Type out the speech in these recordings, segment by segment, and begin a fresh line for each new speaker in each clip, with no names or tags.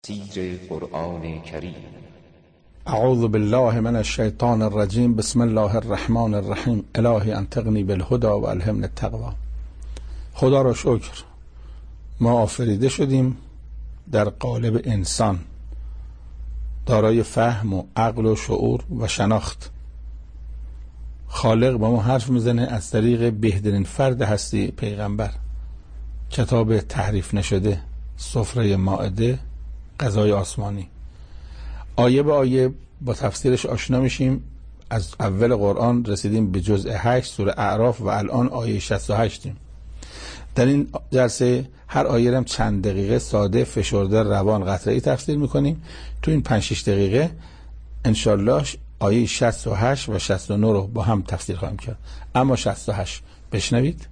تفسیر قرآن کریم.
اعوذ بالله من الشیطان الرجیم. بسم الله الرحمن الرحیم. الهی انطقنی بالهدی و الهمنی التقوی. خدا را شکر، ما آفریده شدیم در قالب انسان، دارای فهم و عقل و شعور و شناخت. خالق با ما حرف میزنه از طریق بهترین فرد هستی، پیغمبر. کتاب تحریف نشده، سفره مائده، غذای آسمانی. آیه به آیه با تفسیرش آشنا میشیم. از اول قرآن رسیدیم به جزء 8 سوره اعراف و الان آیه 68 یم. در این جلسه هر آیه هم چند دقیقه ساده، فشرده، روان، قطعی تفسیر میکنیم. تو این 5-6 دقیقه انشالله آیه 68 و 69 رو با هم تفسیر خواهیم کرد. اما 68 بشنوید.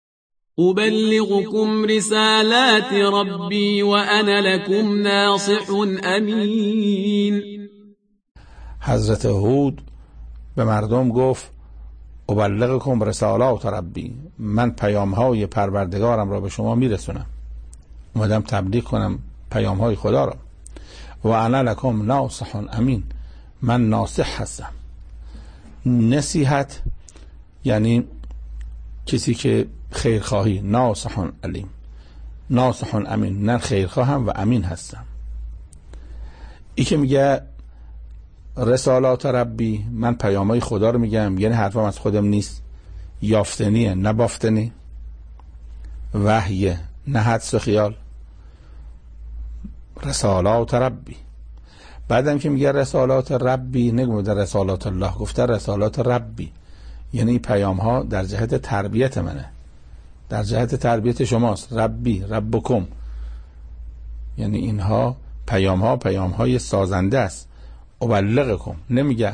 أبلغكم رسالات ربي وأنا لكم ناصح أمين.
حضرت هود به مردم گفت ابلغکم رسالات ربی، من پیام‌های پروردگارم را به شما میرسونم، اومدم تبلیغ کنم پیام‌های خدا را. و انا لکم ناصح امین، من ناصح هستم. نصیحت یعنی کسی که خیرخواهی، ناصح علیم، ناصح امین، من خیرخواهم و امین هستم. ای که میگه رسالات ربی، من پیام‌های خدا رو میگم، یعنی حرفم از خودم نیست، یافتنیه نه بافتنی، وحیه نه حدس و خیال. رسالات ربی. بعدم که میگه رسالات ربی، نگفته رسالات الله، گفته رسالات ربی، یعنی پیام ها در جهت تربیت منه، در جهت تربیت شماست. ربی، ربکم، یعنی اینها پیام های سازنده است. ابلغکم، نمیگه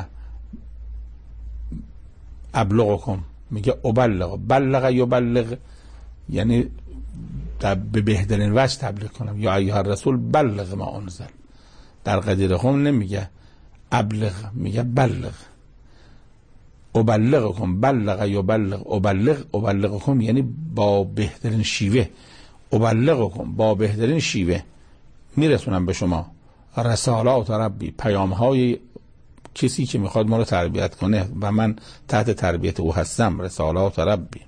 ابلغکم، میگه ابلغ. بلغ یبلغ، یعنی به بهترین وجه تبلیغ کنم. یا ایها الرسول بلغ ما انزل. در قدیرهم نمیگه ابلغ، میگه بلغ. ابلغکم، بلغ یبلغ، ابلغکم یعنی با بهترین شیوه. ابلغکم، با بهترین شیوه میرسونم به شما رسالات ربی، پیام های کسی که میخواد ما رو تربیت کنه و من تحت تربیت او هستم. رسالات ربی.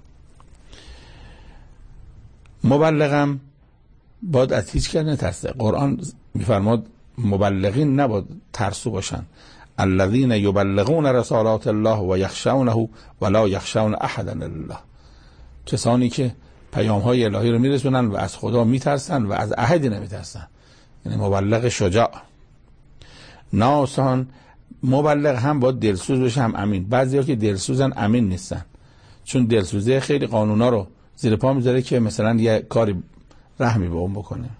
مبلغم باید از هیچ کس نترسه. قرآن میفرماد مبلغین نباید ترسو باشن. الذين يبلغون رسالات الله و یخشونه ولا یخشون احدا الا الله. کسانی که پیام های الهی رو میرسونن و از خدا میترسن و از احدی نمیترسن، یعنی مبلغ شجاع. ناصحان، مبلغ هم باید دلسوز بشه هم امین. بعضیا که دلسوزن امین نیستن، چون دلسوزه خیلی قانونا رو زیر پا میذاره که مثلا یه کاری رحمی به اون بکنه.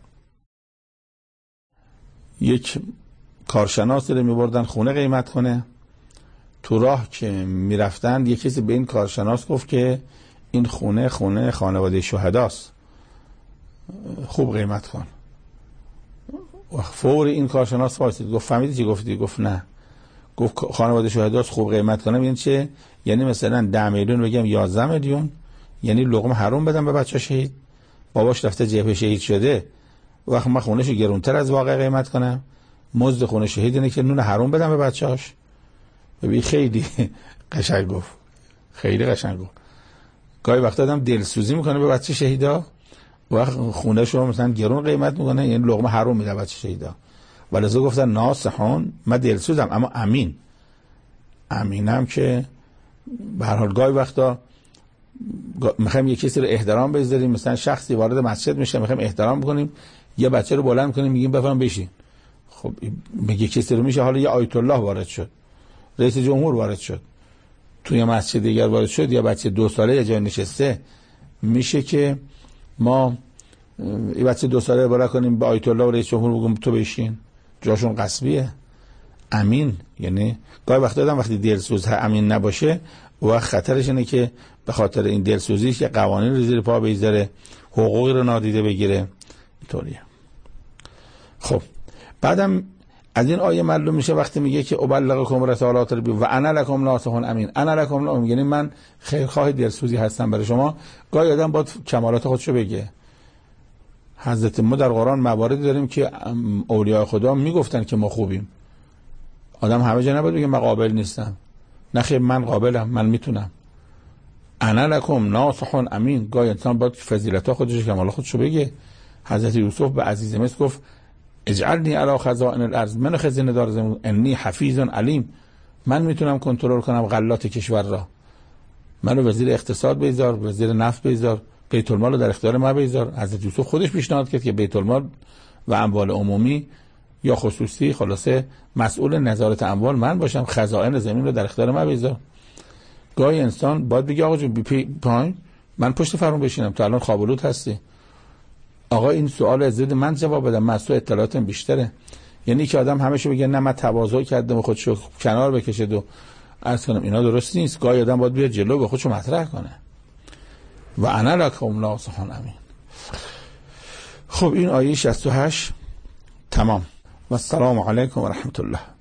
یک کارشناس رو میبردن خونه قیمت کنه. تو راه که میرفتن یه کسی به این کارشناس گفت که این خونه خانواده شهداست، خوب قیمت کن. و فور این کارشناس وایسید، گفت فهمیدی چی گفتی؟ گفت نه. گفت خانواده شهداست خوب قیمت کنم یعنی چه؟ یعنی مثلا 10 میلیون بگم 11 میلیون، یعنی لقمه حروم بدم به بچه شهید؟ باباش رفته جبهه شهید شده، وقت من خونهشو گرونتر از واقع قیمت کنم؟ مزد خونه شهید اینه که نون حروم بدم به بچه‌اش؟ ببین خیلی قشنگ گفت، خیلی قشنگ گفت. گاهی وقتا آدم دلسوزی میکنه به بچه شهیدا، وقت خونهشو مثلا گرون قیمت میکنه، یعنی لقمه حروم میده بچه شهیدا. ولذا گفتن ناصحون، من دلسوزم اما امین. امینم که به هر حال گاهی وقتا میخوایم یه کسی رو احترام بذاریم، مثلا شخصی وارد مسجد میشه میخوایم احترام بکنیم، یه بچه رو بلند کنیم میگیم بفرمایید بشین. خب میگه کسی رو میشه، حالا یه آیت الله وارد شد، رئیس جمهور وارد شد، توی مسجد دیگر وارد شد، یا بچه 2 ساله یه جای نشسته، میشه که ما این بچه 2 ساله بالا کنیم به آیت الله و رئیس جمهور بگیم تو بشین؟ جاشون غصبیه. امین یعنی گاهی وقتا آدم وقتی دلسوز امین نباشه، و خطرش اینه که به خاطر این دلسوزیش که قوانین رو زیر پا بگذاره، حقوقی رو نادیده بگیره. اینطوریه. خب بعدم از این آیه معلوم میشه وقتی میگه که ابلغکم رسالات ربی و انا لکم ناصح امین. انا لکم یعنی من خیرخواه دلسوزی هستم برای شما. گاهی آدم باید کمالات خودشو بگه. حضرت ما در قرآن مواردی داریم که اولیاء خدا میگفتن که ما خوبیم. آدم همه جا نباید بگه من قابل نیستم. نخیر، من قابلم، من میتونم. انا لکم ناصح امین. گاهی انسان باید فضیلت‌ها خودش، کمال خودشو بگه. حضرت یوسف به عزیز مصر گفت اجعلنی علی خزائن الارض، منو خزینه دار زمین، انی حفیظ علیم، من میتونم کنترل کنم غلات کشور را. منو وزیر اقتصاد بذار، وزیر نفت بذار، بیت المال رو در اختیار ما بذار. حضرت یوسف خودش پیشنهاد کرد که بیت المال و اموال عمومی یا خصوصی، خلاصه مسئول نظارت اموال من باشم، خزائن زمین رو در اختیار ما بذار. گاهی انسان باید بگه آقا جون پایین، من پشت فرمون بشینم، تو الان خوابالود هستی. آقا این سوال از ضد من جواب بدم، من از تو اطلاعاتم بیشتره. یعنی که آدم همیشه بگه نه من تواضع کردم و خودشو کنار بکشه و عرض کنم، اینا درست نیست. گاهی آدم باید بیاد جلو به خودشو مطرح کنه. و انا لکم ناصح امین. خب این آیه 68 تمام. و السلام علیکم و رحمت الله.